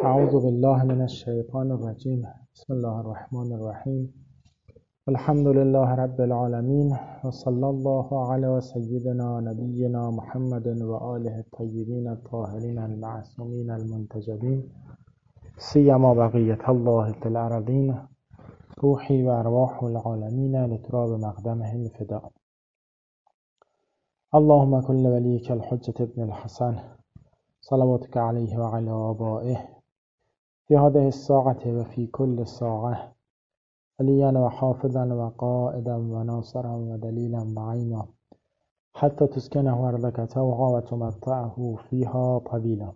اعوذ بالله من الشیطان الرجیم. بسم الله الرحمن الرحیم. الحمد لله رب العالمین و صلی الله علی سیدنا نبینا محمد و آله الطیبین الطاهرین المعصومین المنتجبین سیما بقیة الله فی الارضین روحی و ارواح العالمین لتراب مقدمهم فدا. اللهم كن لوليك الحجة ابن الحسن صلواتك عليه وعلى آبائه في هذه الساعة وفي كل ساعة وليا وحافظا وقائدا وناصرا ودليلا وعينا حتى تسكنه أرضك طوعا وتمتعه فيها طويلا.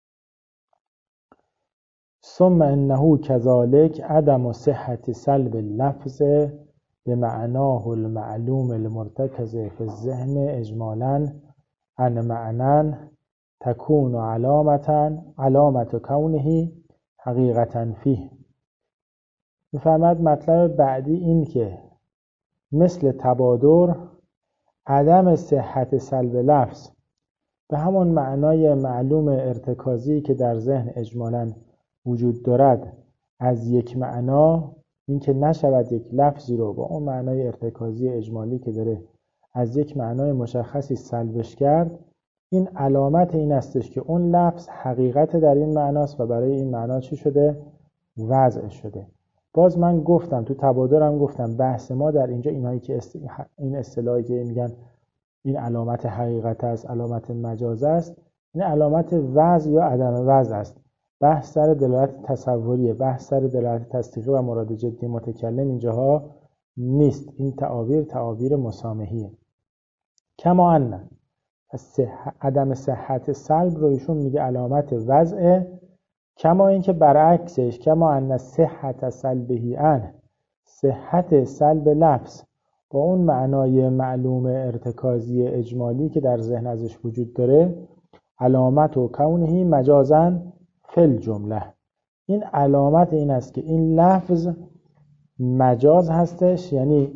ثم إنه كذلك عدم صحة سلب اللفظ بمعناه المعلوم المرتكز في الذهن إجمالا عن معنى تكون علامة كونه حقیقتا فیه. میفرماد مطلب بعدی این که مثل تبادر عدم صحت سلب لفظ به همون معنای معلوم ارتکازی که در ذهن اجمالاً وجود دارد از یک معنا، این که نشود یک لفظی رو با اون معنای ارتکازی اجمالی که داره از یک معنای مشخصی سلبش کرد، این علامت این استش که اون لفظ حقیقت در این معناست و برای این معنا چی شده؟ وضع شده. باز من گفتم تو تبادرم گفتم بحث ما در اینجا اینایی که این اصطلاحی که میگن این علامت حقیقت است، علامت مجاز است، این علامت وضع یا عدم وضع است. بحث سر دلالت تصوریه، بحث سر دلالت تصدیقی و مراد جدی متکلم اینجاها نیست. این تعابیر مسامحیه. کما ان عدم صحت سلب رو ایشون میگه علامت وضعه، کما این که برعکسش کما ان صحت سلبهی صحت سلب لفظ با اون معنای معلوم ارتکازی اجمالی که در ذهن ازش وجود داره علامت و کونهی مجازن فی الجمله. این علامت این است که این لفظ مجاز هستش، یعنی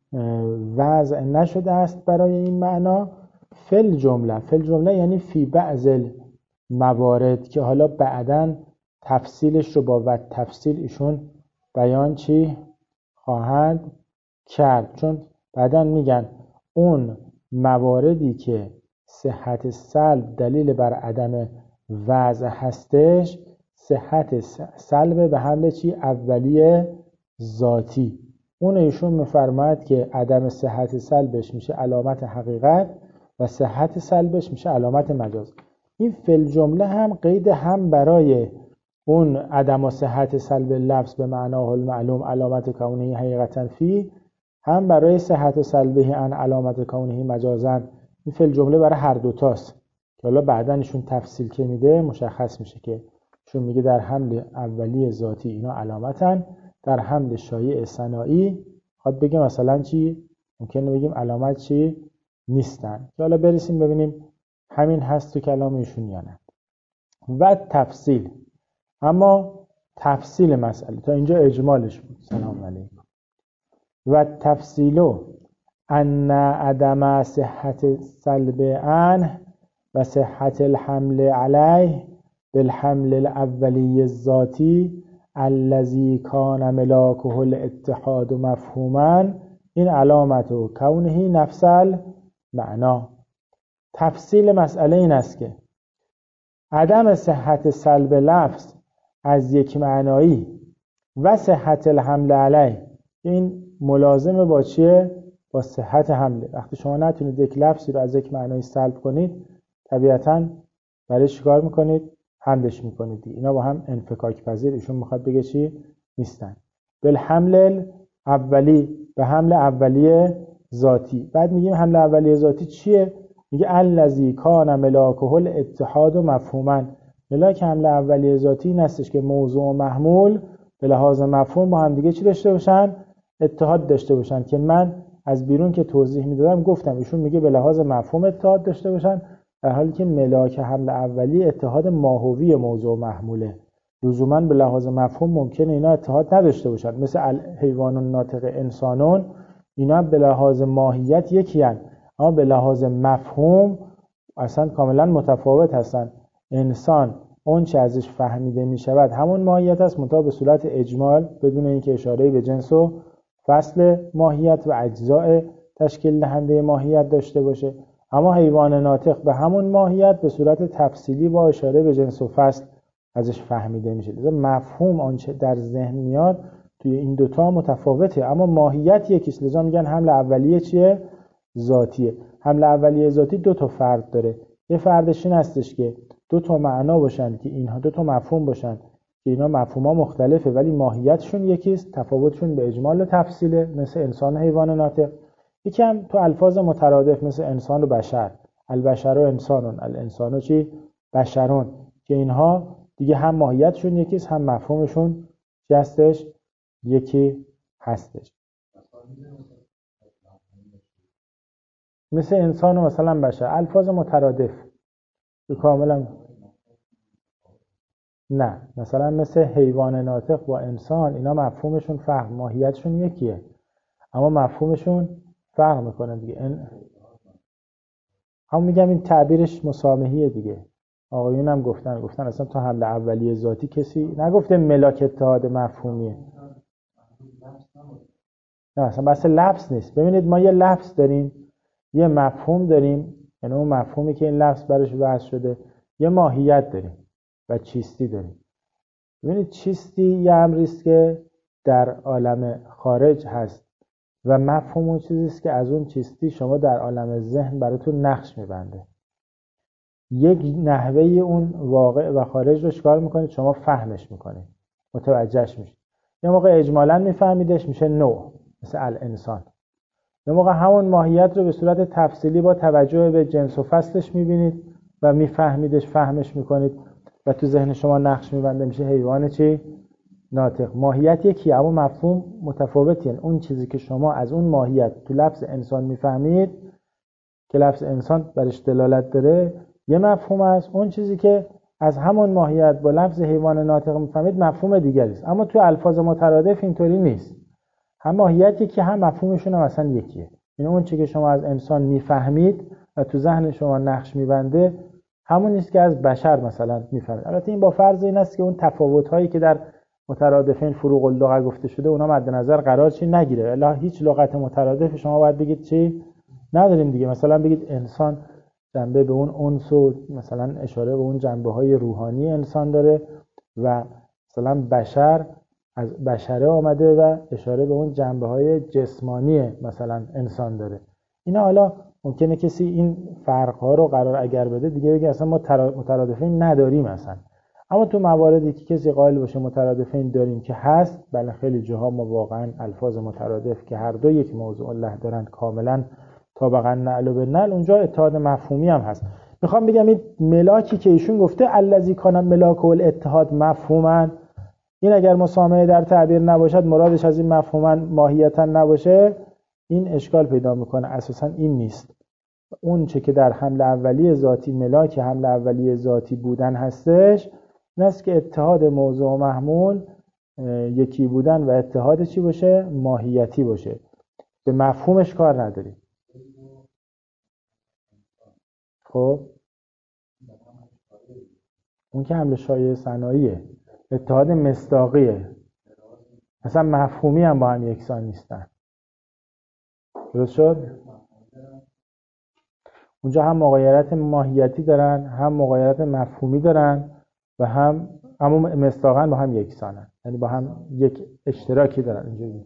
وضع نشده است برای این معنا فی الجمله یعنی فی بعض الموارد که حالا بعداً تفصیلش رو با تفصیل ایشون بیان چی خواهند کرد، چون بعداً میگن اون مواردی که صحت سلب دلیل بر عدم وضع هستش صحت سلب به حمل چی؟ اولیه ذاتی. اون ایشون میفرماید که عدم صحت سلبش میشه علامت حقیقت و صحت سلبش میشه علامت مجاز. این فی الجمله هم قید هم برای اون عدم صحت سلب لفظ به معناه المعلوم علامت کونه حقیقتا فی، هم برای صحت سلبه ان علامت کونه مجازا. این فی الجمله برای هر دوتاست که حالا بعدن ایشون تفصیل که میده مشخص میشه که ایشون میگه در حمل اولی ذاتی اینا علامتن، در حمل شایع ثنایی خواهد بگه مثلا چی؟ ممکنه بگیم علامت چی؟ نیستن، که حالا برسیم ببینیم همین هست تو کلام ایشون یا نه. و تفصیل، اما تفصیل مسئله تا اینجا اجمالش بود. سلام علیکم. و تفصیلو ان عدم صحت سلب عنه و صحت الحمل علیه بالحمل الاولی الذاتی الذی کان ملاکه الاتحاد مفهوما این علامت و کونه نفس المعنا. تفصیل مسئله این است که عدم صحت سلب لفظ از یک معنایی و صحت الحمل علیه این ملازمه با چیه؟ با صحت حمله. وقتی شما نتونید یک لفظی رو از یک معنایی سلب کنید طبیعتاً برای چیکار میکنید؟ حملش میکنید. اینا با هم انفکاک پذیر ایشون میخواد بگه چی؟ نیستن. بالحمل اولی، به حمل اولیه ذاتی. بعد میگیم حمل اولیه ذاتی چیه؟ میگه الذی کان ملاکه الاتحاد مفهوما. ملاک حمل اولیه ذاتی این هستش که موضوع و محمول به لحاظ مفهوم با هم دیگه چی داشته باشن؟ اتحاد داشته باشن، که من از بیرون که توضیح میدادم گفتم ایشون میگه به لحاظ مفهوم اتحاد داشته باشن، در حالی که ملاک حمل اولی اتحاد ماهوی موضوع و محموله. لزوما به لحاظ مفهوم ممکنه اینا اتحاد نداشته باشن، مثل حیوان الناطق انسانون، اینا به لحاظ ماهیت یکی هستند اما به لحاظ مفهوم اصلا کاملا متفاوت هستن. انسان اون چه ازش فهمیده می شود همون ماهیت است، منتها به صورت اجمال بدون اینکه اشاره به جنس و فصل ماهیت و اجزاء تشکیل دهنده ماهیت داشته باشه. اما حیوان ناطق به همون ماهیت به صورت تفصیلی با اشاره به جنس و فصل ازش فهمیده میشه. لذا مفهوم آنچه در ذهن میاد توی این دوتا متفاوته، اما ماهیت یکیست. لذا میگن حمل اولیه چیه؟ ذاتیه. حمل اولیه ذاتی دو تا فرد داره. یه فردش این هستش که دو تا معنا باشن که اینها دو تا مفهوم باشن که اینا مفهوم‌ها مختلفه ولی ماهیتشون یکیست، تفاوتشون به اجمال و تفصیله، مثل انسان و حیوان ناطق. یکم تو الفاظ مترادف مثل انسان و بشر، البشر و انسانون، الانسان و چی؟ بشرون، که اینها دیگه هم ماهیتشون یکیست هم مفهومشون چی هستش؟ یکی هستش. مثل انسان و مثلا بشر، الفاظ مترادف کاملا نه. مثلا مثل حیوان ناطق با انسان، اینا مفهومشون فرق، ماهیتشون یکیه اما مفهومشون فرق میکنه دیگه. هم میگم این تعبیرش مسامحیه دیگه. آقایون هم گفتن اصلا تو حمله اولیه ذاتی کسی نگفته ملاک اتحاد مفهومیه. نه اصلا بحث لفظ نیست. ببینید ما یه لفظ داریم، یه مفهوم داریم، یعنی اون مفهومی که این لفظ براش وضع شده، یه ماهیت داریم و چیستی داریم. ببینید چیستی یه امری است که در عالم خارج هست و مفهوم اون چیزی است که از اون چیستی شما در عالم ذهن براتون نقش میبنده. یک نحوه اون واقع و خارج رو چیکار میکنید؟ شما فهمش میکنید، متوجهش میشید. یه موقع اجمالاً میفهمیدش میشه نوع، مثل الانسان. یه موقع همون ماهیت رو به صورت تفصیلی با توجه به جنس و فصلش میبینید و میفهمیدش، فهمش میکنید و تو ذهن شما نقش میبنده، میشه حیوان چی؟ ناطق. ماهیت یکی اما مفهوم متفاوتی. یعنی اون چیزی که شما از اون ماهیت تو لفظ انسان میفهمید که لفظ انسان برش دلالت داره یه مفهوم است، اون چیزی که از همون ماهیت با لفظ حیوان ناطق میفهمید مفهوم دیگری است. اما تو الفاظ مترادف اینطوری نیست. هم ماهیت یکی هم مفهومشون هم اصلا یکیه. این اون چیزی که شما از انسان میفهمید و تو ذهن شما نقش میبنده همون نیست که از بشر مثلا میفهمید. البته این با فرض این است که اون تفاوت‌هایی که در مترادفین فروق اللغه گفته شده اونا مد نظر قرار چی نگیره. الا هیچ لغت مترادف شما باید بگید چی نداریم دیگه. مثلا بگید انسان جنبه به اون انس و مثلا اشاره به اون جنبه‌های روحانی انسان داره و مثلا بشر از بشره آمده و اشاره به اون جنبه‌های جسمانی مثلا انسان داره. اینا حالا ممکنه کسی این فرق‌ها رو قرار اگر بده دیگه بگه اصلا ما مترادفین نداریم مثلا. اما تو مواردی که کسی قائل باشه مترادفین داریم که هست، بله خیلی جاها ما واقعا الفاظ مترادف که هر دو یک موضوع الله دارن کاملا طابقاً نعل و بالنعل، اونجا اتحاد مفهومی هم هست. میخوام بگم این ملاکی که ایشون گفته الذی کان ملاک الاتحاد مفهوما، این اگر مسامحه در تعبیر نباشد مرادش از این مفهوما ماهیتا نباشه، این اشکال پیدا میکنه. اساسا این نیست. اون چه که در حمل اولیه ذاتی ملاک حمل اولیه ذاتی بودن هستش این است که اتحاد موضوع و محمول یکی بودن و اتحاد چی باشه؟ ماهیتی باشه. به مفهومش کار نداریم. خب اون که حمل شایعه صناییه، اتحاد مصداقیه، اصلا مفهومی هم با هم یکسان نیستن. درست شد؟ اونجا هم مغایرت ماهیتی دارن هم مغایرت مفهومی دارن و هم اما مصداقاً با هم یکسانن، یعنی با هم یک اشتراکی دارن. اینجوری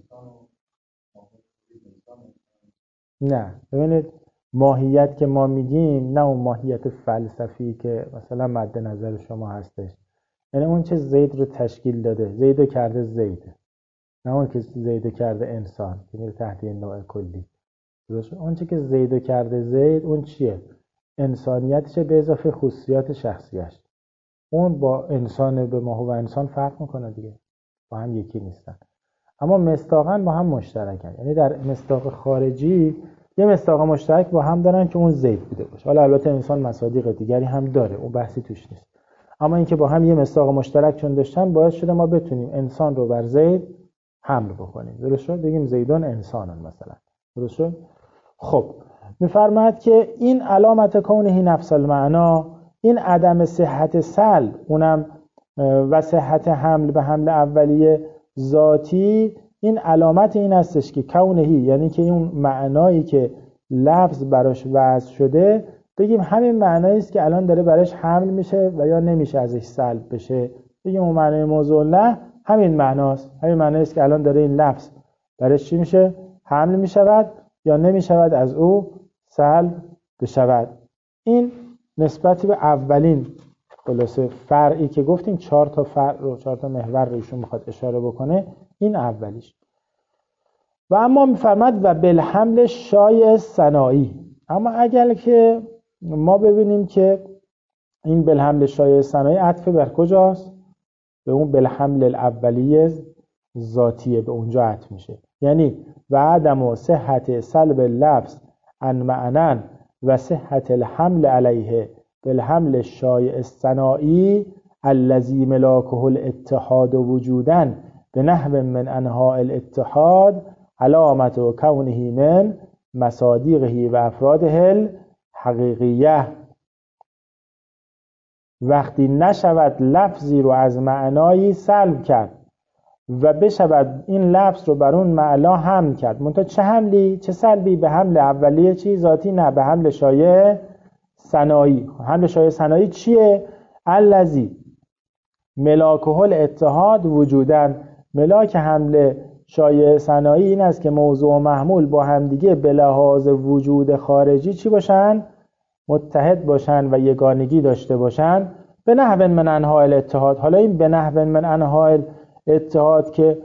نه. ببینید ماهیت که ما میگیم نه اون ماهیت فلسفی که مثلا مد نظر شما هستش، یعنی اون چه زید رو تشکیل داده، زید رو کرده زید، نه اون که زید رو کرده انسان که میره تحت این نوع کلی. اون چه که زید رو کرده زید اون چیه؟ انسانیتشه به اضافه خصوصیات شخصیش. اون با انسان به ما و انسان فرق میکنه دیگه، با هم یکی نیستن. اما مصداقاً با هم مشترکن. یعنی در مصداق خارجی یه مصداق مشترک با هم دارن که اون زید بوده باشه. حالا البته انسان مصادیق دیگری هم داره، اون بحثی توش نیست. اما اینکه با هم یه مصداق مشترک چون داشتن باعث شده ما بتونیم انسان رو بر زید حمل بکنیم. درست شد؟ بگیم زیدون انسانن مثلا. درست شد؟ خب میفرماید که این علامت کونه نفس المعنا، این عدم صحت سلب اونم و صحت حمل به حمل اولیه ذاتی، این علامت این هستش که کونهی، یعنی که اون معنایی که لفظ براش وضع شده بگیم همین معنایی است که الان داره براش حمل میشه و یا نمیشه ازش سلب بشه. بگیم اون معنای موضوع له همین معناست، همین معنایی است که الان داره این لفظ براش چی میشه؟ حمل میشود یا نمیشود از او سلب بشود. این نسبت به اولین خلاصه فرعی که گفتیم 4 تا فرع رو 4 تا محور رو ایشون میخواد اشاره بکنه، این اولیش. و اما میفرماد و بالحمل شایع صناعی. اما اگر که ما ببینیم که این بالحمل شایع صناعی عطف بر کجاست؟ به اون بالحمل الاولیه ذاتیه، به اونجا عطف میشه. یعنی و عدم و صحت سلب لفظ عن معنن و صحت الحمل علیه بالحمل شایع صناعی الذی ملاکه الاتحاد وجودا به نحو من انواع الاتحاد علامت و کونه من مصادیقه و افراده الحقیقیه. وقتی نشود لفظی رو از معنایی سلب کرد و بشود این لفظ رو بر اون معنا حمل کرد، منتها چه حملی؟ چه سلبی؟ به حمل اولیه چی؟ ذاتی؟ نه، به حمل شایع صناعی. حمل شایع صناعی چیه؟ الذی ملاکه الاتحاد وجوداً. ملاک حمل شایع صناعی این است که موضوع و محمول با همدیگه به لحاظ وجود خارجی چی باشن؟ متحد باشن و یگانگی داشته باشن. به نحو من انواع الاتحاد. حالا این به نحو من انواع الاتحاد که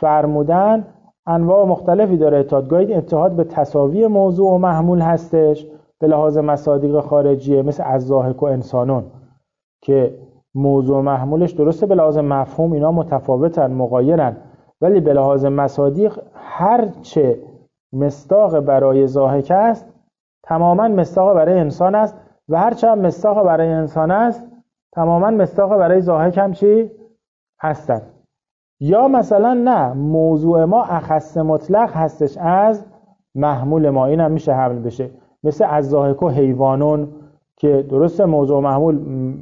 فرمودن انواع مختلفی داره اتحاد. گاهی اتحاد به تساوی موضوع و محمول هستش به لحاظ مصادیق خارجیه، مثل الضاحک و انسانون که موضوع و محمولش درسته به لحاظ مفهوم اینا متفاوتن، مغایرن، ولی به لحاظ مصادیق هرچه مصداق برای ضاحک است تماما مصداق برای انسان است و هرچه هم مصداق برای انسان است تماما مصداق برای ضاحک هم چی هستند. یا مثلا نه، موضوع ما اخص مطلق هستش از محمول ما، این هم میشه حمل بشه، مثل الضاحک و حیوانون که درسته موضوع محمول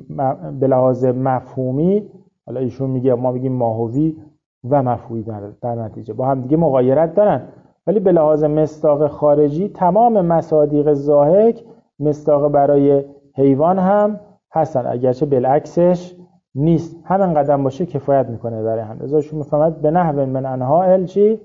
به لحاظ مفهومی، حالا ایشون میگه ما میگیم ماهوی و مفهومی در نتیجه با هم دیگه مغایرت دارن، ولی به لحاظ مصداق خارجی تمام مصادیق ضاحک مصداق برای حیوان هم هستن، اگرچه بالعکسش نیست. همین قدم باشه کفایت میکنه برای هم. ازاشون میفهمد به نحو من انها چی؟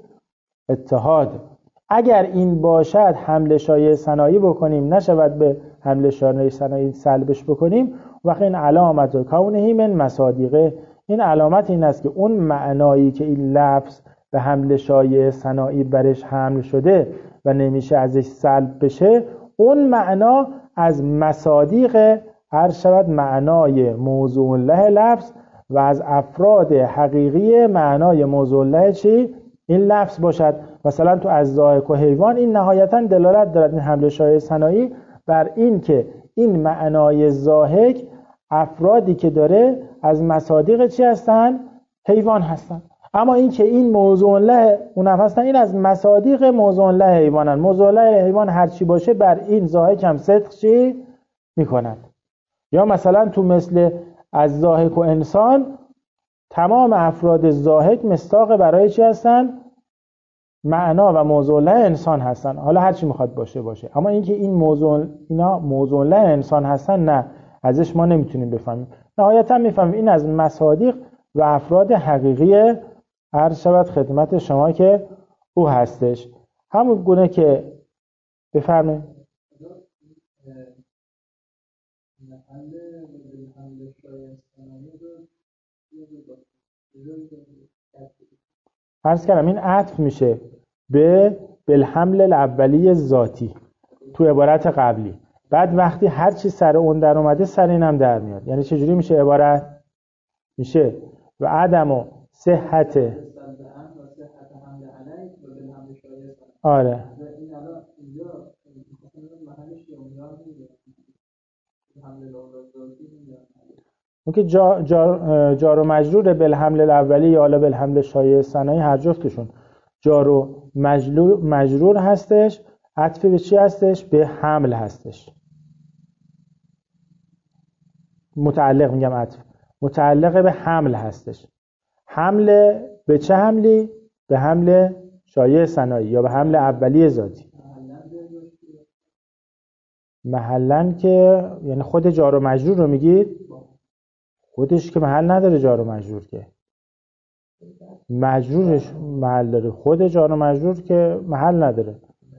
اتحاد. اگر این باشد حمل شایع صناعی بکنیم نشود به حمل شایع صناعی سلبش بکنیم، وقتی این علامت و کونه من مصادیقه، این علامت این است که اون معنایی که این لفظ به حمل شایع صناعی برش حمل شده و نمیشه ازش سلب بشه، اون معنا از مصادیق هر شود معنای موضوع له لفظ و از افراد حقیقی معنای موضوع له چی؟ این لفظ باشد. مثلا تو از ضاحک و حیوان این نهایتا دلالت دارد این حمل شایع صناعی بر این که این معنای ضاحک افرادی که داره از مصادیق چی هستن؟ حیوان هستن. اما این که این موضوع له اونم هستن، این از مصادیق موضوع له حیوانن. موضوع له حیوان هر چی باشه بر این ضاحک هم صدق چی میکنن. یا مثلا تو مثل از ضاحک و انسان تمام افراد ضاحک مصداق برای چی هستن؟ معنا و موضوع له انسان هستن. حالا هر چی میخواد باشه، اما اینکه این موضوع له انسان هستن نه، ازش ما نمیتونیم بفهمیم. نهایتا میفهمیم این از مصادیق و افراد حقیقی عرض شود خدمت شما که او هستش. همون گونه که بفرمایید عرض کردم این عطف میشه به بالحمل الاولی ذاتی تو عبارت قبلی، بعد وقتی هر چی سر اون در اومده سر اینم در میاد. یعنی چجوری میشه عبارت؟ میشه و عدم و صحت آره اون که جار و مجرور بالحمل الاولی یا حالا بالحمل شایع صناعی هر جفتشون جار و مجرور هستش، عطف به چی هستش؟ به حمل هستش. متعلق میگم عطف، متعلق به حمل هستش. حمل به چه حملی؟ به حمل شایع ثنایی یا به حمل اولیه ذاتی. محلن که یعنی خود جار و مجرور رو میگید؟ خودش که محل نداره جار و مجرور، که مجرورش محل داره، خود جار و مجرور که محل نداره.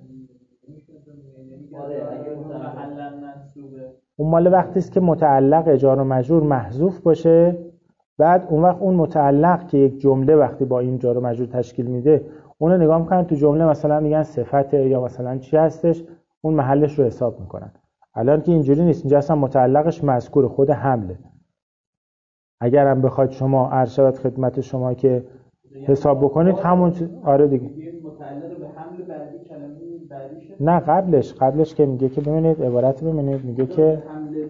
اون مال وقتی است که متعلق جار و مجرور محذوف باشه، بعد اون وقت اون متعلق که یک جمله وقتی با این جار و مجرور تشکیل میده اونو نگاه میکنن تو جمله مثلا میگن صفته یا مثلا چی هستش، اون محلش رو حساب میکنن. الان که اینجوری نیست، اینجا اصلا متعلقش مذکور خود حمله. اگر هم بخواید شما عرض شود خدمت شما که حساب بکنید همون آره دیگه متعلق به حمل بعدی کلمه بعدیشه. نه قبلش که میگه که ببینید عبارت ببینید، میگه که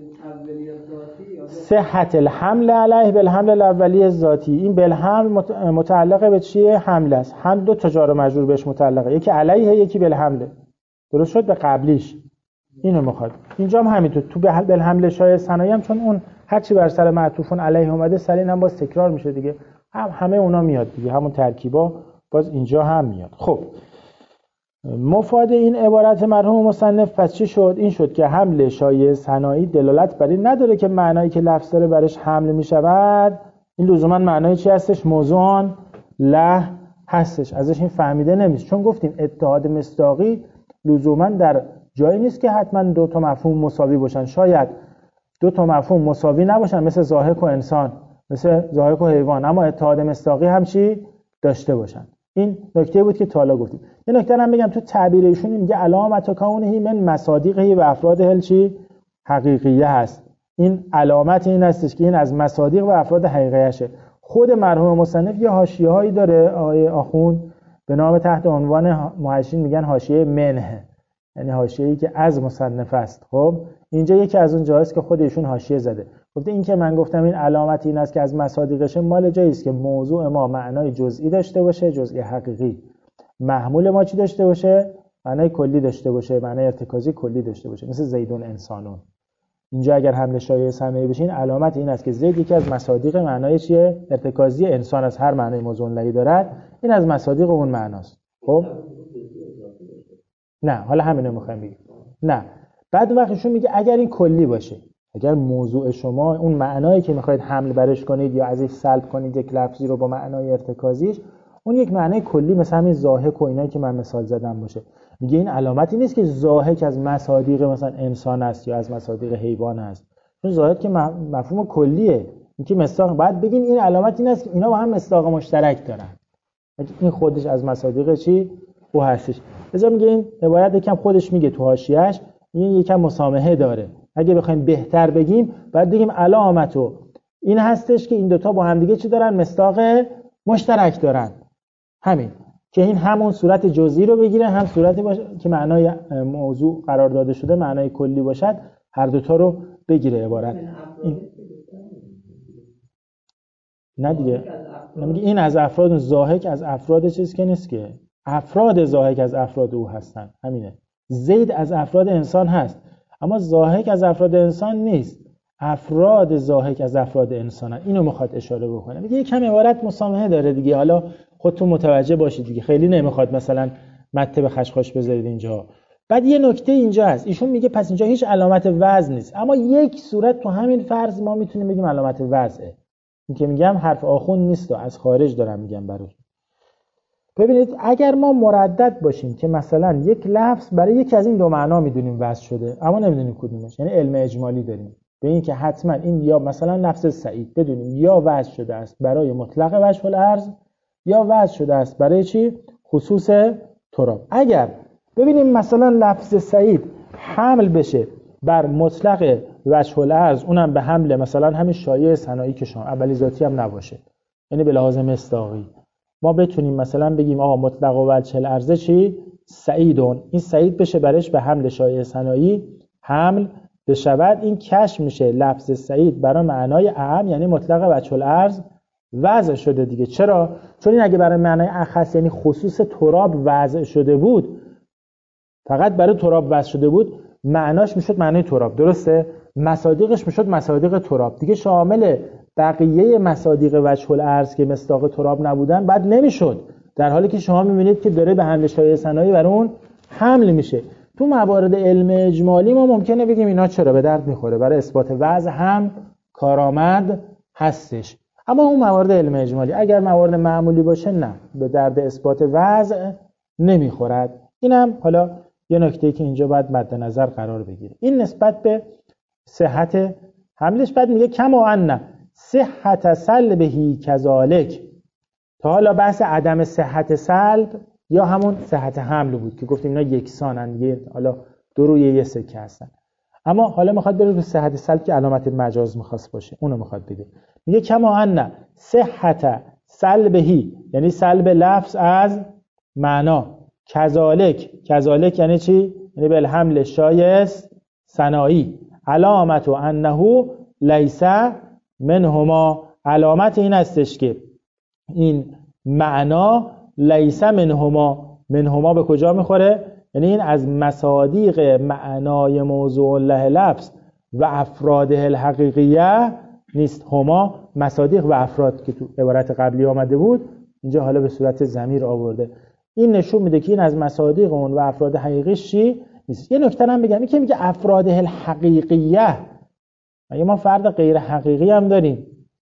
صحت الحمل علیه بالحمل الاولی ذاتی. این بالحمل متعلق به چیه؟ حمل است. هم دو تا جار و مجرور بهش متعلقه، یکی علیه یکی بالحمل. درست شد؟ به قبلیش اینو میخواد. اینجا هم همینطور تو بالحمل شایع ثنایی هم چون اون هر چی بر سر معطوفون علیه اومده سر این هم باز تکرار میشه دیگه، همه اونا میاد دیگه، همون ترکیبا باز اینجا هم میاد. خب مفاد این عبارت مرحوم مصنف پس چی شد؟ این شد که حمل شایع ثنایی دلالت بر این نداره که معنایی که لفظ داره برش حمل میشود این لزوما معنای چی هستش؟ موضوعان له هستش. ازش این فهمیده نمیشه، چون گفتیم اتحاد مصداقی لزوما در جایی نیست که حتما دو تا مفهوم مساوی باشن. شاید دو تا مفهوم مساوی نباشن مثل ضاحک و انسان، مثل ضاحک و حیوان، اما اتحاد مصداقی هم چی داشته باشن. این نکته بود که تا حالا گفتیم. یه نکته هم بگم، تو تعبیر ایشون میگه علامت کونه من مصادیقه و افراد هل چی حقیقیه هست. این علامت این هستش که این از مصادیق و افراد حقیقیشه. خود مرحوم مصنف یه حاشیه‌هایی داره آقای آخوند به نام تحت عنوان محشین میگن حاشیه منه، یعنی حاشیه‌ای که از مصنف است. خب اینجا یکی از اون جاهاست که خود ایشون حاشیه زده، گفته این که من گفتم این علامت این است که از مصادیقشه مال جایی است که موضوع ما معنای جزئی داشته باشه، جزئی حقیقی، محمول ما چی داشته باشه؟ معنای کلی داشته باشه، معنای ارتکازی کلی داشته باشه، مثل زیدون انسانون. اینجا اگر حمل شایع ثنایی بشین علامت این است که زید یکی از مصادیق معنای چیه؟ ارتکازی انسان از هر معنای موضوع لهی دارد، این از مصادیق اون معناست. خب نه حالا همینو میخوایم بگیم. نه بعد وقتشون میگه اگر این کلی باشه، اگر موضوع شما اون معنایی که میخواید حمل برش کنید یا ازش سلب کنید یک لفظی رو با معنای ارتکازیش، اون یک معنای کلی مثلا همین ضاحک و اینایی که من مثال زدم باشه، میگه این علامتی نیست که ضاحک از مصادیق مثلا انسان است یا از مصادیق حیوان است، چون ضاحک که مفهوم کلیه. اینکه مصداق بعد بگیم این علامت این است که اینا با هم مصداق مشترک دارن، این خودش از مصادیق چی او هستش. لذا میگه این عبارت یکم خودش میگه تو حاشیه‌اش این یکم مسامحه داره. اگه بخوایم بهتر بگیم بعد بگیم علامتو این هستش که این دوتا با هم دیگه چی دارن؟ مصداق مشترک دارن. همین که این همون صورت جزئی رو بگیره، هم صورتی باشه که معنای موضوع قرار داده شده معنای کلی باشد، هر دوتا رو بگیره عبارت. نه دیگه نمیگه این از افراد ضاحک از افراد چیز که نیست، که افراد ضاحک از افراد او هستن. همینه. زید از افراد انسان هست اما ضاحک از افراد انسان نیست، افراد ضاحک از افراد انسان هست. اینو میخواد اشاره بکنه. میگه کم عبارت مسامحه داره دیگه، حالا خودتون متوجه باشید دیگه، خیلی نمیخواد مثلا مته به خشخاش بذارید اینجا. بعد یه نکته اینجا هست، ایشون میگه پس اینجا هیچ علامت وزن نیست، اما یک صورت تو همین فرض ما میتونیم بگیم علامت وزنه. این که میگم حرف آخون نیست و از خارج دارم میگم براتون. ببینید اگر ما مردد باشیم که مثلا یک لفظ برای یکی از این دو معنا میدونیم وضع شده اما نمیدونیم کدومش، یعنی علم اجمالی داریم به این که حتما این یا مثلا لفظ سعید بدونیم یا وضع شده است برای مطلق وجه الارض یا وضع شده است برای چی؟ خصوص تراب. اگر ببینیم مثلا لفظ سعید حمل بشه بر مطلق وجه الارض، اونم به حمل مثلا همین شایع ثنایی که شما اولی ذاتی هم نباشه، یعنی به لحاظ مصداقی ما بتونیم مثلا بگیم آقا مطلق و وجه الارض چی؟ سعیدون، این سعید بشه برش به حمل شایع ثنایی حمل بشود، این کش میشه لفظ سعید برای معنای اعم یعنی مطلق وجه الارض وضع شده دیگه. چرا؟ چون این اگه برای معنای اخص یعنی خصوص تراب وضع شده بود، فقط برای تراب وضع شده بود، معناش میشد معنای تراب، درسته؟ مصادیقش میشد مصادیق تراب. دیگه شامل بقیه مصادیق وجه الارض که مصداق تراب نبودن بعد نمیشد، در حالی که شما میبینید که داره به حمل شایعه ثنایی بر اون حمل میشه. تو موارد علم اجمالی ما ممکنه بگیم اینا چرا به درد میخوره، برای اثبات وضع هم کارآمد هستش. اما اون موارد علم اجمالی، اگر موارد معمولی باشه نه، به درد اثبات وضع نمیخورد. اینم حالا یه نکته‌ای که اینجا باید مد نظر قرار بگیره. این نسبت به صحت حملش. بعد میگه کما ان صحت سلبهی کذالک. تا حالا بحث عدم صحت سلب یا همون صحت حمل بود که گفتیم اینا یکسانن، یه حالا دو روی یه سکه هستن. اما حالا میخواد بره به صحت سلب که علامت مجاز میخواست باشه، اونو میخواد بگه. میگه کما ان صحت سلبهی، یعنی سلب لفظ از معنا، کذالک یعنی چی؟ یعنی به حمل شایست ثنایی، علامت انه لیس منهما، علامت این استش که این معنا لیس منهما به کجا میخوره؟ یعنی این از مصادیق معنای موضوع له لفظ و افراده الحقیقیه نیست. هما مصادیق و افراد که تو عبارت قبلی آمده بود، اینجا حالا به صورت ضمیر آورده. این نشون میده که این از مصادیق اون و افراد حقیقیش چی نیست. یه نکته هم بگم، این که میگه افراد الحقیقیه، مگه ما فرد غیر حقیقی هم داریم؟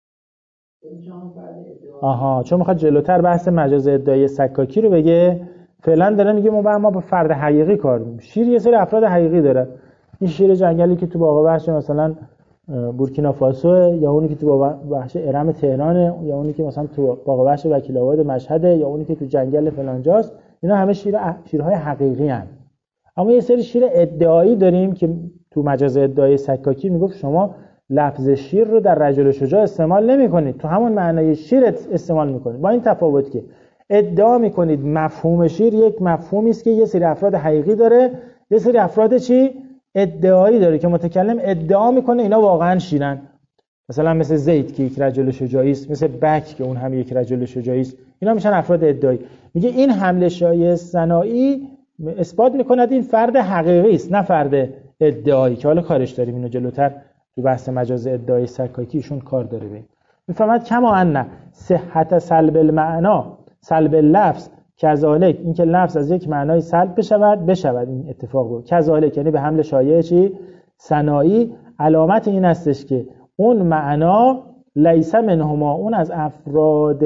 آها، چون میخواد جلوتر بحث مجاز ادعای سکاکی رو بگه. فعلا داره میگه ما با فرد حقیقی کار می‌کنیم. شیر یه سری افراد حقیقی داره. این شیر جنگلی که تو باغ وحش مثلا بورکینافاسو، یا اونی که تو باغ وحش ارم تهرانه، یا اونی که مثلا تو باغ وحش وکیل آباد مشهده، یا اونی که تو جنگل فلانجاست، اینا همه شیرهای حقیقی هستند. اما یه سری شیر ادعایی داریم که تو مجاز ادعای سکاکی میگفت شما لفظ شیر رو در رجل شجاع استعمال نمی‌کنید، تو همون معنای شیر استعمال می‌کنید. با این تفاوت که ادعا می‌کنید مفهوم شیر یک مفهومی است که یه سری افراد حقیقی داره، یه سری افراد چی ادعایی داره که متکلم ادعا می‌کنه اینا واقعاً شیرن. مثلا مثل زید که یک رجل شجاعی است، مثل بک که اون هم یک رجل شجاعی است، اینا میشن افراد ادعایی. میگه این حمل شایعه ثنایی اثبات می‌کند این فرد حقیقی است، نه فرد ادعایی، که حالا کارش داریم اینو جلوتر تو بحث مجاز ادعای سکاکی ایشون کار داره. ببین میفهمد کما ان صحت سلب المعنا، سلب لفظ، کذالک، این که لفظ از یک معنای سلب بشود این اتفاق بود. کذالک یعنی به حمل شایعه چی ثنایی، علامت این استش که اون معنا لیس منهما، اون از افراد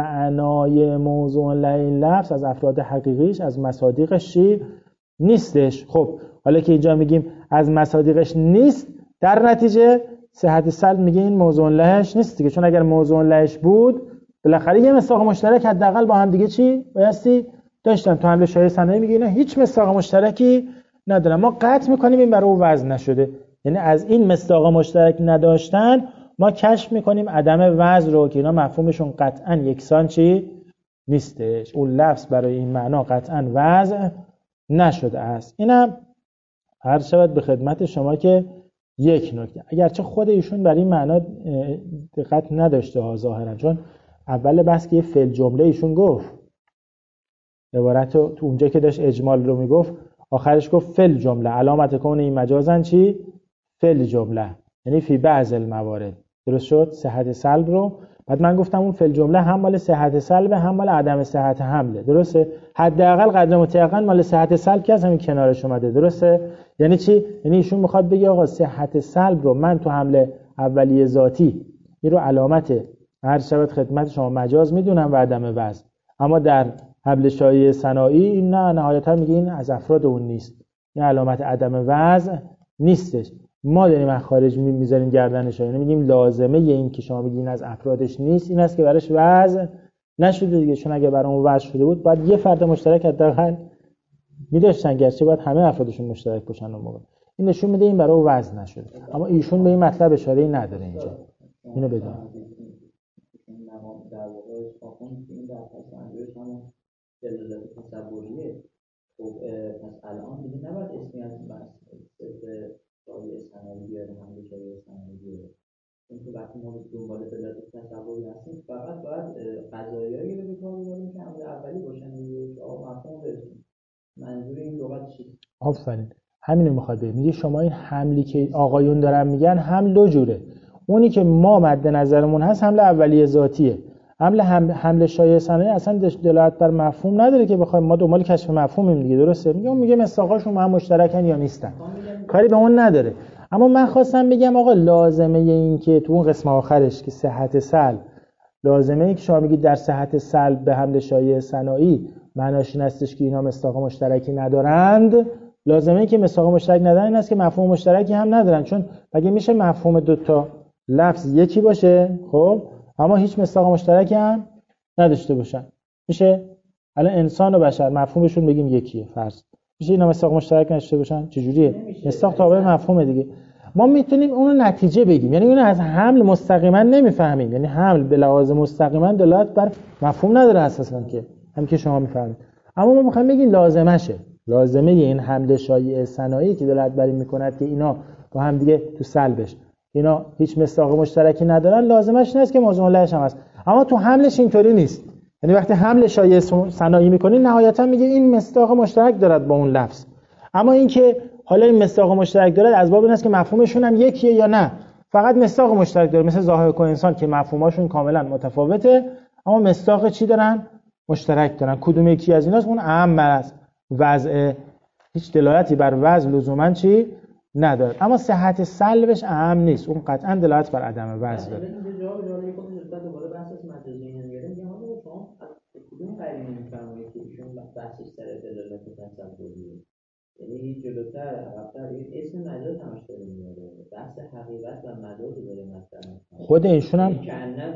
معنای موضوع لفظ، از افراد حقیقیش، از مصادیقش چی نیستش. خب حالا که اینجا میگیم از مصادیقش نیست، در نتیجه صحت سلب میگه این موضوع لهش نیست دیگه، چون اگر موضوع لهش بود بالاخره یه مصداق مشترک حداقل با هم دیگه چی بایستی داشتن. تو حمل شایعه ثنایی میگه اینا هیچ مصداق مشترکی ندارن، ما قطع میکنیم این برای او وزن نشده. یعنی از این مصداق مشترک نداشتن ما کشف میکنیم عدم وزن رو که اینا مفهومشون قطعا یکسان چی نیستش، اون لفظ برای این معنا قطعا وزن نشده است. اینم عرض شود به خدمت شما که یک نکته، اگرچه خود ایشون برای این معنا دقت نداشته ها ظاهرا، چون اول بحث که یه فعل جمله ایشون گفت، عبارت تو اونجا که داشت اجمال رو میگفت آخرش گفت فعل جمله، علامت کون این مجازن چی فعل جمله، یعنی فی بعض الموارد. درست شد صحت سلب رو. بعد من گفتم اون فعل جمله هم مال صحت سلب هم مال عدم صحت حمله، درسته؟ حداقل قدر متيقن مال صحت سلب که از همین کنارش اومده، درسته؟ یعنی چی؟ یعنی ایشون میخواد بگه آقا صحت سلب رو من تو حمله اولیه ذاتی این رو علامت هر شبت خدمت شما مجاز میدونم و عدم وزن، اما در حمل شایعه ثنایی این نه، نهایتا میگه این از افراد اون نیست، این علامت عدم وزن نیستش. ما داریم از خارج میذاریم گردنش، یعنی میگیم لازمه ی این که شما میگین از افرادش نیست این است که براش وزن نشده دیگه، چون اگه برام وزن شده بود باید یه فرد مشترک حداقل می‌داشتن، گرچه باید همه افرادشون مشترک باشن اون موقع. این نشون میده این برای وزن نشده، اما ایشون به این مطلب اشاره‌ای نداره اینجا. اینو بدون در واقع آخوند که این در پس انجامش همون دلالت تصوریه. خب پس الان دیگه نباید اسمی از شایعه ثنایی بیاریم، هم شایعه ثنایی بیاریم. این که وقتی ما دنبال دلالت تصوری هستیم فقط باید قضایایی رو به کار ببریم که حمله اولی باشن دیگه. مفهوم برسیم. منظور این لغت چیه؟ آفرین. همینو میخواد بگه. میگه شما این حملی که آقایون دارن میگن حمل دو جوره. اونی که ما مد نظرمون هست حمل اولیه ذاتیه. حمل شایعه صنایع اصلا دلالت بر مفهوم نداره که بخوایم ما دنبال کشف مفهومیم دیگه. درسته؟ میگه اون میگه مصداقاشون با هم مشترکن یا نیستن، کاری به اون نداره. اما من خواستم بگم آقا لازمه این که تو اون قسم آخرش که صحت سلب، لازمه این که شما میگید در صحت سلب به حمل شایعه صنایع معناش این هستش که اینا مصداق مشترکی ندارند. لازمه این که مصداق مشترک ندارن این است که مفهوم مشترکی هم ندارن، چون مگه میشه مفهوم دو تا لفظ یکی باشه خب اما هیچ مصداق مشترکی هم نداشته باشن؟ میشه؟ الان انسان و بشر مفهومشون بگیم یکیه فرض، میشه اینا مصداق مشترک نداشته باشن؟ چجوریه؟ مصداق تابع مفهومه دیگه. ما میتونیم اونو نتیجه بگیم، یعنی اونو از حمل مستقیما نمیفهمیم، یعنی حمل به لحاظ مستقیما دلالت بر مفهوم نداره اساسا که هم که شما میفهمید. اما ما میخوایم بگیم لازمشه، لازمه این حمل شایعه صنایعی که دلالت بر این میکند که اینا با هم دیگه تو سلبش اینا هیچ مصداق مشترکی ندارن، لازمش نیست که موضوع لهش هم هست. اما تو حملش اینطوری نیست، یعنی وقتی حمل شایعه صنایعی میکنی نهایتا میگه این مصداق مشترک دارد با اون لفظ. اما اینکه حالا این مصداق مشترک دارد از باب این است که مفهومشون هم یکیه یا نه فقط مصداق مشترک داره، مثل ضاحک و انسان که مفهوماشون کاملا متفاوته اما مصداق چی دارن؟ مشترک دارن. کدوم یکی از ایناست؟ اون اهم از وضع، هیچ دلالتی بر وضع لزوما چی نداره. اما صحت سلبش اهم نیست، اون قطعا دلالت بر عدم وضع داره. جواب جالبی که نسبت دوباره بحث مجازی میاره، میگم حالا شما کدوم قرینه میفهمید که ایشون بحثش سر دلالت تصوریه، یعنی جلوتر عقب‌تر این اسم مجاز همش داره میاره، بحث حقیقت و مجاز داره مثلا خود ایشون هم که اون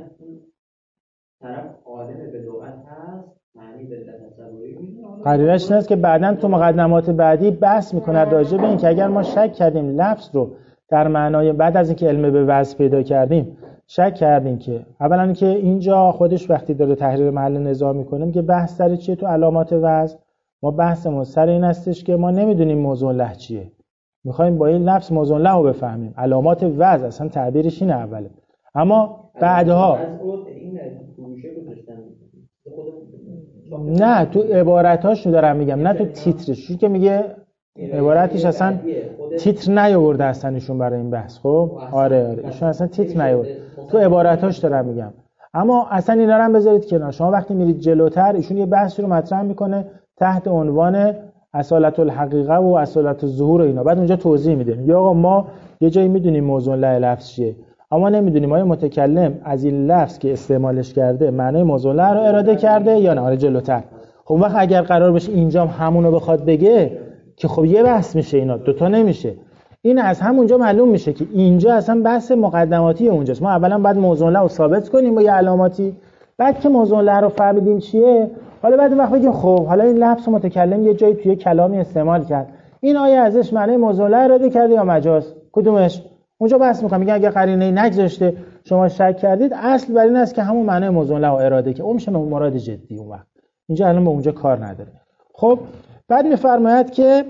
طرف عالم به لغت هست معنی به تصوری میدونه. قرینش این است که بعداً تو مقدمات بعدی بحث میکنه راجع به این که اگر ما شک کردیم لفظ رو در معنای بعد از اینکه علم به وضع پیدا کردیم شک کردیم که اولا که اینجا خودش وقتی داره تحریر محل نزاع میکنه میگه بحث سر چیه تو علامات وضع، ما بحثمون سر این هستش که ما نمیدونیم موضوع له چیه، میخوایم با این لفظ موضوع له رو بفهمیم. علامات وضع اصلا تعبیرش اینه اوله، اما بعدها نه تو عبارتاشو دارم میگم نه تو تیترش، چون که میگه عبارتش اصلا تیتر نیاورده اصلا ایشون برای این بحث. خب آره ایشون اصلا تیتر نیاورده، تو عبارتاش دارم میگم. اما اصلا اینا رو هم بذارید کنار. شما وقتی میرید جلوتر ایشون یه بحثی رو مطرح میکنه تحت عنوان اصالت الحقیقه و اصالت الظهور و اینا، بعد اونجا توضیح میده یا آقا ما یه جایی میدونیم موضوع له لفظ چیه اما نمیدونیم آیا متکلم از این لفظ که استعمالش کرده معنای موضوع له رو اراده کرده یا نه. آره جلوتر خب وقت اگر قرار بشه اینجا همونو بخواد بگه که خب یه بحث میشه، اینا دوتا نمیشه. این از همونجا معلوم میشه که اینجا اصلا بحث مقدماتی اونجاست. ما اولا باید موضوع له رو ثابت کنیم با یه علاماتی، بعد که موضوع له رو فهمیدیم چیه حالا بعد وقت بگیم خب حالا این لفظ متکلم یه جایی توی کلامی استعمال کرد، این آیا ازش معنی موضوع له اراده کرده یا مجاز، کدومش؟ اونجا بحث می‌کنم. میگه اگر قرینه‌ای نگذاشته شما شک کردید اصل بر این است که همون معنی موضوع له اراده که اون میشه مراد جدی. اون وقت اینجا الان به اونجا کار نداره. خب بعد می‌فرماید که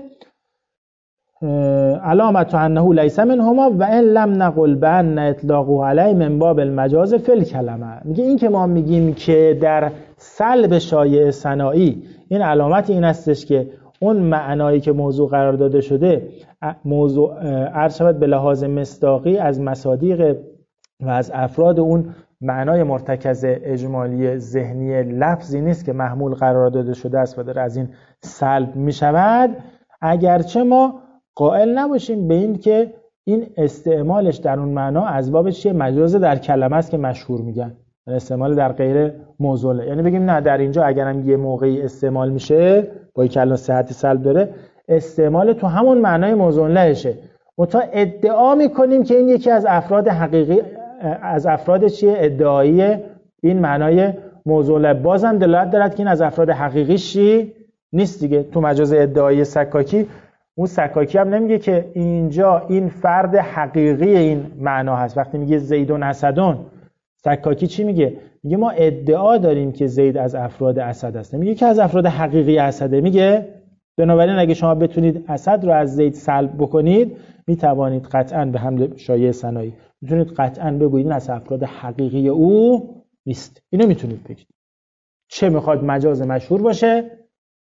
علامت انه لیس منهما و ان لم نقل بان اطلاقه علی من باب المجاز فی الکلمه. میگه این که ما میگیم که در سلب شایعه صناعی این علامت این استش که اون معنایی که موضوع قرار داده شده موضوع عرض شود به لحاظ مصداقی از مصادیق و از افراد اون معنای مرتکز اجمالی ذهنی لفظی نیست که محمول قرار داده شده است و داره از این سلب می شود، اگرچه ما قائل نباشیم به این که این استعمالش در اون معنا از باب چیه مجاز در کلمه است که مشهور میگن، استعمال در غیر موضوع. یعنی بگیم نه در اینجا اگرم یه موقعی استعمال میشه با کلمه صحت سلب داره استعمال تو همون معنای موضوع لهشه، متا ادعا میکنیم که این یکی از افراد حقیقی از افراد چیه ادعایی این معنای موضوع له، بازم دلالت دارد که این از افراد حقیقیش چی نیست دیگه. تو مجاز ادعایی سکاکی اون سکاکی هم نمیگه که اینجا این فرد حقیقی این معنا هست. وقتی میگه زیدون اسدون سکاکی چی میگه؟ میگه ما ادعا داریم که زید از افراد اسد است، میگه که از افراد حقیقی اسده. میگه بنابراین اگه شما بتونید اسد رو از زید سلب بکنید میتوانید قطعاً به حمل شایعه صناعی میتونید قطعاً بگویید از افراد حقیقی او نیست. اینو میتونید بگید. چه میخواد مجاز مشهور باشه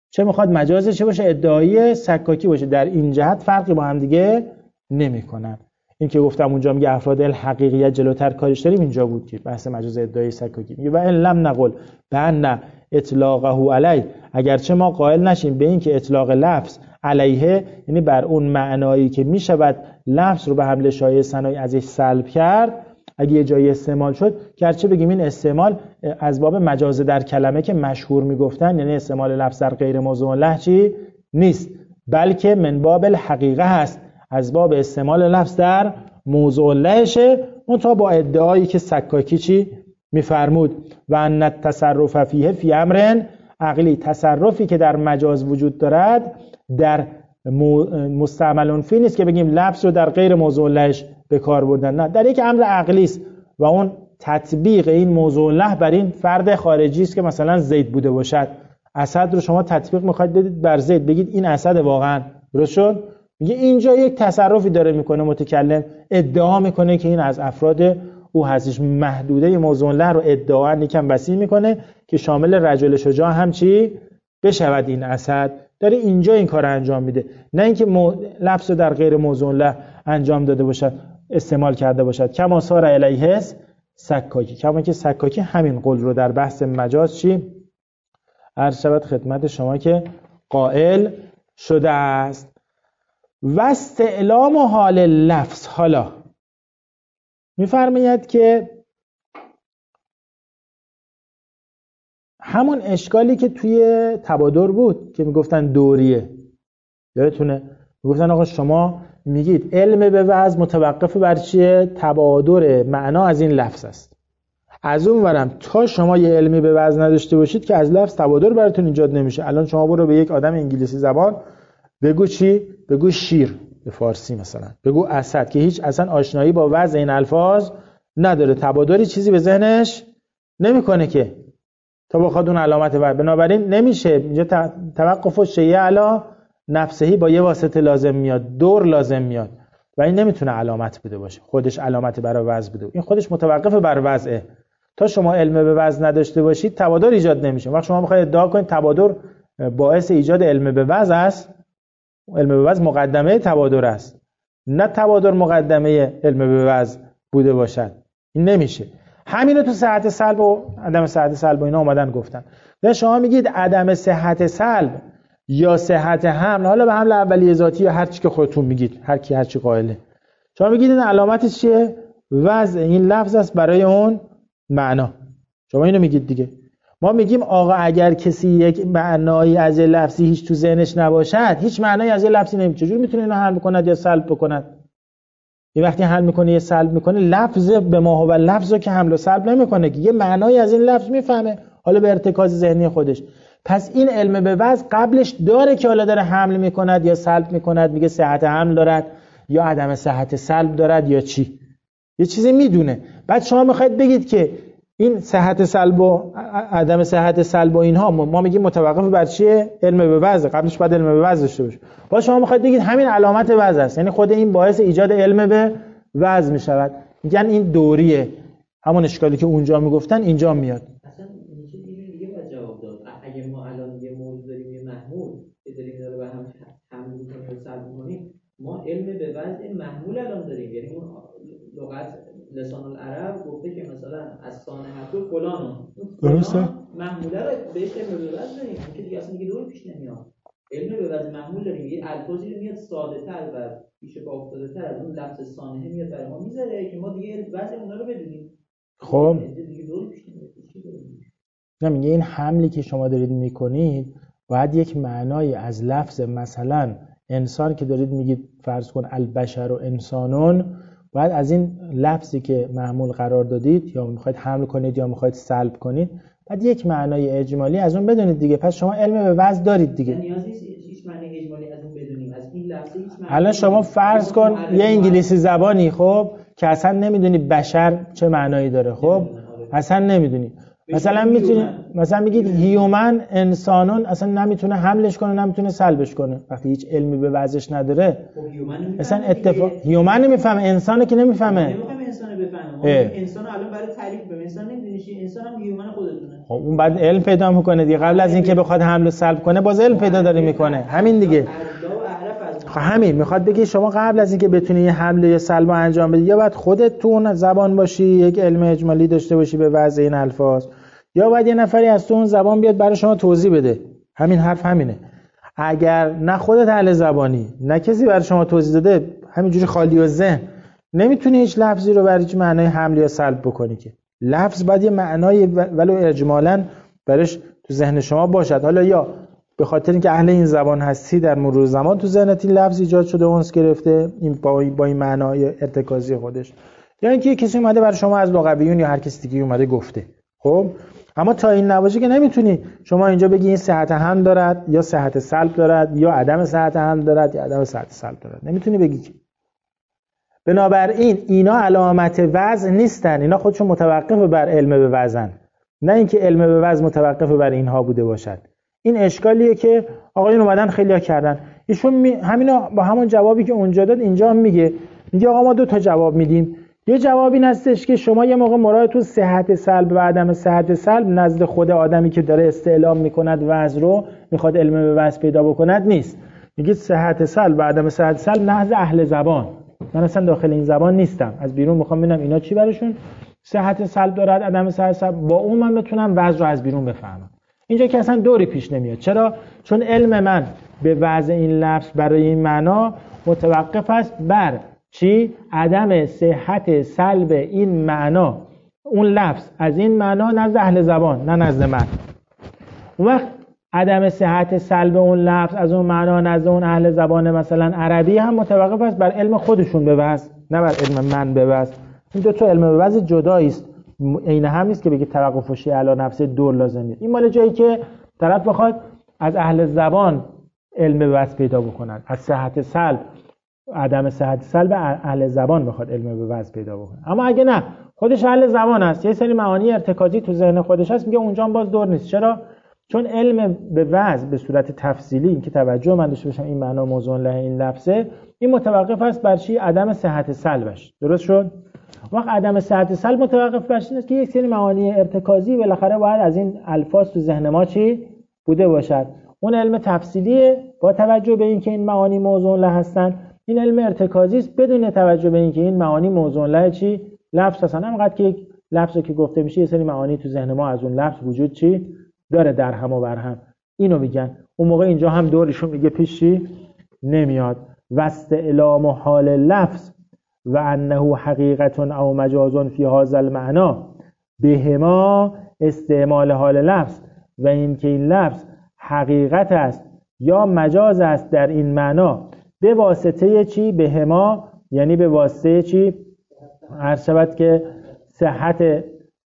چه میخواد مجازه چه باشه ادعایی سکاکی باشه. در این جهت فرقی با هم دیگه نمیکنن. این که گفتم اونجا میگه افراد الحقیقیت جلوتر کارش داریم، اینجا بود که بحث مجاز ادعایی سکاکی میگه و ان لم نقل بان اطلاقه علی، اگرچه ما قائل نشیم به این که اطلاق لفظ علیه یعنی بر اون معنایی که میشود لفظ رو به حمل شایعه ثنایی ازش سلب کرد، اگه یه جایی استعمال شد، گرچه بگیم این استعمال از باب مجاز در کلمه که مشهور میگفتن، یعنی استعمال لفظ در غیر موضوع له چی نیست، بلکه من باب الحقیقه هست، از باب استعمال لفظ در موضوع لهشه. اون تا با ادعایی که سکاکی چی میفرمود و ان التصرف فیه فی امر عقلی، تصرفی که در مجاز وجود دارد در مستعمل فی نیست که بگیم لفظ رو در غیر موضوع لهش به کار بردن، نه، در یک امر عقلی است و اون تطبیق این موضوع له بر این فرد خارجی است که مثلا زید بوده باشد. اسد رو شما تطبیق میخواید بدید بر زید، بگید این اسد واقعا، درست شد؟ میگه اینجا یک تصرفی داره میکنه متکلم، ادعا میکنه که این از افراد او هستش، محدوده موضوع له رو ادعا یکم وسیع میکنه که شامل رجل شجاع هم چی بشود. این اسد داره اینجا این کار انجام میده، نه اینکه لفظ در غیر موضوع له انجام داده باشد، استعمال کرده باشد. کما سار الیه سکاکی، کما که سکاکی همین قول رو در بحث مجاز چی عرض شود خدمت شما که قائل شده است. و استعلام حال لفظ، حالا میفرماید که همون اشکالی که توی تبادر بود که میگفتن دوریه، یادتونه میگفتن آقا شما میگید علم به وضع متوقف بر چیه؟ تبادر معنا از این لفظ است. از اون ورم تا شما یه علمی به وضع نداشته باشید که از لفظ تبادر براتون ایجاد نمیشه. الان شما برو به یک آدم انگلیسی زبان بگو چی؟ بگو شیر به فارسی مثلا، بگو اسد، که هیچ اصلا آشنایی با وضع این الفاظ نداره، تبادری چیزی به ذهنش نمیکنه که تا بخواد اون علامت بنابراین نمیشه اینجا توقف شیء علی نفسهی با یه واسطه لازم میاد، دور لازم میاد و این نمیتونه علامت بده باشه، خودش علامت برای وضع بده، این خودش متوقف بر وضعه. تا شما علم به وضع نداشته باشید تبادر ایجاد نمیشه. وقتی شما میخواید ادعا کنید تبادر باعث ایجاد علم به وضع است، علم به وضع مقدمه تبادر است، نه تبادر مقدمه علم به وضع بوده باشد، این نمیشه. همینو تو صحت سلب و عدم صحت سلب و اینا اومدن گفتن. و شما میگید عدم صحت سلب یا صحت حمل، حالا به حمل اولیه ذاتی یا هر چی که خودتون میگید، هر کی هر چی قائله، شما میگید این علامتش چیه؟ وضع این لفظ است برای اون معنا. شما اینو میگید دیگه. ما میگیم آقا اگر کسی یک معنایی از لفظی هیچ تو ذهنش نباشد، هیچ معنایی از لفظی نمیشه، چجوری میتونه اینو حل بکند یا سلب بکند؟ یه وقتی حل میکنه یه سلب میکنه، لفظ به ما هو لفظو که حمل و سلب نمیکنه که یه معنایی از این لفظ میفهمه، حالا به ارتکاز ذهنی خودش. پس این علم به وضع قبلش داره که حالا داره حمل میکند یا سلب میکند، میگه صحت حمل دارد یا عدم صحت سلب دارد یا چی، یه چیزی میدونه. بعد شما میخواید بگید که این صحت سلب و عدم صحت سلب و اینها ما میگیم متوقف بر چیه؟ علم به وضع، قبلش باید علم به وضع داشته باشه. با شما میخواید بگید همین علامت وضع است، یعنی خود این باعث ایجاد علم به وضع میشود. میگن این دوریه، همون اشکالی که اونجا میگفتن اینجا میاد. اصلا میشه دیگه باید جواب داد. اگه ما الان یه موضوع داریم، یه محمول که داریم اینا رو به هم حمل می‌کنیم و سلب می‌کنیم، ما علم به وضع محمول الان داریم. یعنی اون لغت لسان العرب گفته که مثلا از صانعه فلان، درسته، محموله رو بهش علم به وضع داریم که دیگه اصلا دیگه دور پیش نمیاد. علم به وضع محمول داریم، یه الفاظی رو میاد ساده‌تر و پیش پا افتاده‌تر از اون لفظ صانعه میاد برای ما میذاره که ما دیگه وضع اونها رو بدونیم. خب دیگه دور پیش نمیاد. نمیگه این حملی که شما دارید میکنید باید یک معنای از لفظ مثلا انسان که دارید میگید فرض کن البشر و انسانون، باید از این لفظی که محمول قرار دادید یا میخواید حمل کنید یا میخواید سلب کنید، بعد یک معنای اجمالی از اون بدونید دیگه. پس شما علم به وضع دارید دیگه. نیاز نیست هیچ معنای اجمالی از اون بدونیم، از این لفظ هیچ معنی. الان شما فرض کن یه انگلیسی زبانی خب که اصلا نمیدونی بشر چه معنایی داره، خب اصلا نمیدونی، مثلا میتونی مثلا میگید هیومن انسانون، اصلا نمیتونه حملش کنه نمیتونه سلبش کنه وقتی هیچ علمی به وضعش نداره. خب مثلا اتفاق هیومن نمیفهمه، انسانه که نمیفهمه. انسان بفهمه. انسان الان برای تعریف به انسان نمیدونی چی، انسان هم هیومن خودتونه. خب اون بعد علم پیدا میکنه دیگه، قبل از اینکه بخواد حمل و سلب کنه باز علم پیدا داره میکنه. همین دیگه. خب همین میخواد بگه شما قبل از اینکه بتونی یه حمل یا سلب انجام بدی، یا باید خودت تو اون زبان باشی، یک علم اجمالی داشته باشی به وضع این الفاظ، یا باید یه نفری از تو اون زبان بیاد برای شما توضیح بده. همین حرف همینه. اگر نه خودت اهل زبانی، نه کسی برای شما توضیح داده، همینجوری خالی و ذهن نمیتونی هیچ لفظی رو برای هیچ معنای حمل یا سلب بکنی. که لفظ باید یه معنای ولو اجمالاً برش تو ذهن شما باشد. حالا یا به خاطر اینکه اهل این زبان هستی در مرور زمان تو ذهنت این لفظ ایجاد شده، اونس گرفته این با این معنای ارتکازی خودش، یا اینکه کسی اومده برای شما از لغویون یا هر کسی دیگه اومده گفته. خب اما تا این نباشه که نمیتونی شما اینجا بگی این صحت هم دارد یا صحت سلب دارد، یا عدم صحت هم دارد یا عدم صحت سلب دارد. نمیتونی بگی که. بنابراین اینا علامت وضع نیستن، اینا خودشون متوقف بر علم به وضعن، نه اینکه علم به وضع متوقف بر اینها بوده باشد. این اشکالیه که آقایون اومدن خیلی‌ها کردن. ایشون همینا با همون جوابی که اونجا داد اینجا هم میگه آقا ما 2 تا جواب میدیم. یه جواب این هستش که شما یه موقع مرادتون صحت سلب و عدم صحت سلب نزد خود آدمی که داره استعلام میکند وضع رو، میخواد علم به وضع پیدا بکند نیست. میگید صحت سلب و عدم صحت سلب نزد اهل زبان. من اصلا داخل این زبان نیستم، از بیرون میخوام ببینم اینا چی براشون صحت سلب دارد، عدم صحت سلب، با اون من بتونم وضع رو از بیرون بفهمم. اینجا که اصلا دوری پیش نمیاد. چرا؟ چون علم من به وضع این لفظ برای این معنا متوقف است بر چی؟ عدم صحت سلب این معنا، اون لفظ از این معنا نزد اهل زبان، نه نزد من. اون وقت عدم صحت سلب اون لفظ از اون معنا نزد اون اهل زبان مثلا عربی هم متوقف است بر علم خودشون به وضع، نه بر علم من به وضع. این 2 تا علم به وضع جدایی است. عین هم نیست که بگه توقف شیء علی نفس دور لازمه. این مال جایی که طرف بخواد از اهل زبان علم به وضع پیدا بکنن، از صحت سلب عدم صحت سلب اهل زبان بخواد علم به وضع پیدا بکنه. اما اگه نه خودش اهل زبان است، یه سری معانی ارتکازی تو ذهن خودش هست، میگه اونجا هم باز دور نیست. چرا؟ چون علم به وضع به صورت تفصیلی، این که توجه من داشته باشم این معنا موضوع له این لفظه، این متوقف است بر چی؟ عدم صحت سلبش. درست شد؟ وقت عدم صحت سلب متوقف بر این است که یک سری معانی ارتکازی بالاخره باید از این الفاظ تو ذهن ما چی بوده باشد. اون علم تفصیلی با توجه به اینکه این معانی موضوع له هستن، این علم ارتکازی است بدون توجه به اینکه این معانی موضوع له چی لفظ هستن. همونقدر که یک لفظی که گفته میشه یه سری معانی تو ذهن ما از اون لفظ وجود چی داره، در هم و بر هم. اینو میگن. اون موقع اینجا هم دورشون میگه پیش چی نمیاد. واستعلام حال لفظ و انه حقیقت او مجاز فی هذا المعنى بهما استعمال حال لفظ، و اینکه این لفظ حقیقت است یا مجاز است در این معنا به واسطه چی؟ بهما یعنی به واسطه چی؟ عرض شود که صحت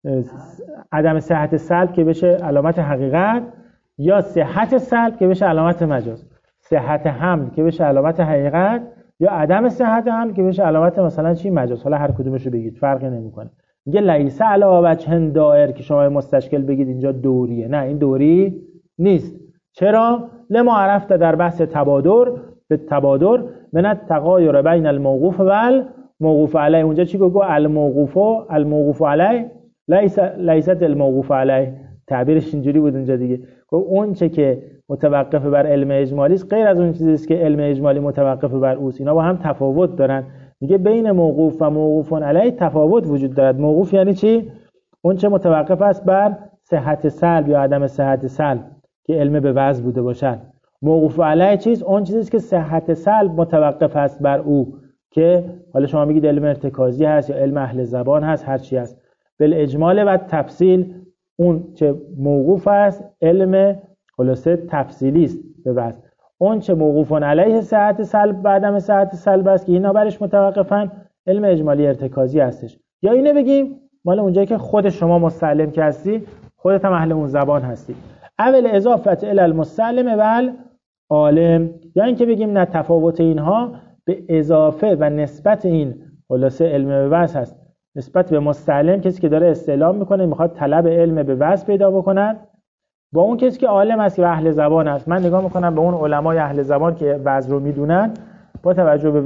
عدم صحت سلب که بشه علامت حقیقت، یا صحت سلب که بشه علامت مجاز، صحت حمل که بشه علامت حقیقت، یا عدم صحت حمل که بشه علامت مثلا چی مجاز. حالا هر کدومش رو بگید فرقی نمیکنه. میگه لیس علی وجه دائر که شما مستشکل بگید اینجا دوریه. نه این دوری نیست. چرا؟ لما عرفت در بحث تبادر به تبادر من التغایر بین الموقوف و الموقوف علیه. اونجا چی گفت؟ الموقوف علیه لیست الموقوف علیه. تعبیرش اینجوری بود اونجا دیگه. گفت اون چه که متوقف بر علم اجمالی است غیر از اون چیزی است که علم اجمالی متوقف بر اوست. اینا با هم تفاوت دارن. میگه بین موقوف و موقوف علیه تفاوت وجود دارد. موقوف یعنی چی؟ اون چه متوقف است بر صحت سلب یا عدم صحت سلب که علم به وضع بوده باشد. موقوف علیه چیز؟ اون چیزی است که صحت سلب متوقف است بر او، که حالا شما میگید علم ارتکازی هست یا علم اهل زبان هست، هر چی هست. بالاجمال و تفصیل اون چه موقوف است علم خلاصه تفصیلی است به وضع. اون چه موقوف علیه صحت سلب و عدم صحت سلب است که اینا برش متوقفن علم اجمالی ارتکازی هستش. یا اینو بگیم مال اونجایی که خود شما مستعلم که هستی، خودت هم اهل اون زبان هستی. اول اضافت الی المستعلم و العالم، یا اینکه بگیم نه تفاوت اینها به اضافه و نسبت این خلاصه علم به وضع هست نسبت به مستعلم، کسی که داره استعلام میکنه میخواد طلب علم به وضع پیدا بکنن، با اون کسی که عالم است و اهل زبان است. من نگاه میکنم به اون علمای اهل زبان که وضع رو میدونن، با توجه به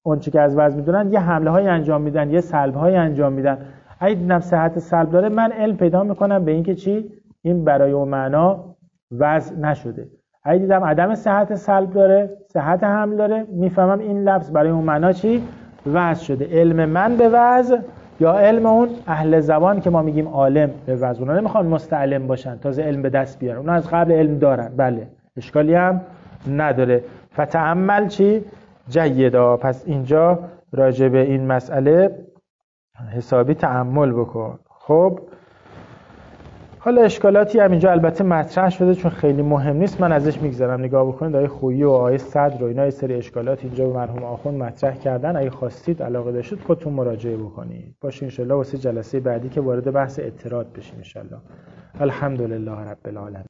اون چی که از وزن میدونن یه حمله های انجام میدن، یه سلب های انجام میدن. اگه دیدم صحت سلب داره، من علم پیدا میکنم به اینکه چی این برای اون معنا وزن نشده. اگه دیدم عدم صحت سلب داره، صحت حمل داره، میفهمم این لفظ برای اون معنا چی وزن شده. علم من به وزن یا علم اون اهل زبان که ما میگیم عالم به وزن، اونا نمیخوان مستعلم باشن تازه علم به دست بیارن، اونا از قبل علم دارن. بله اشکالی هم نداره. فتأمل چی جیدا. پس اینجا راجع به این مسئله حسابی تأمل بکن. خب حالا اشکالاتی هم اینجا البته مطرح شده چون خیلی مهم نیست، من ازش میگذرم. نگاه بکنید آیه خویی و آیه صدر و اینا یه سری اشکالات اینجا به مرحوم آخوند مطرح کردن. اگه خواستید علاقه داشتید خودتون مراجعه بکنید. باشه ان شاءالله واسه جلسه بعدی که وارد بحث اعتراض بشیم ان شاءالله. الحمدلله رب العالمین.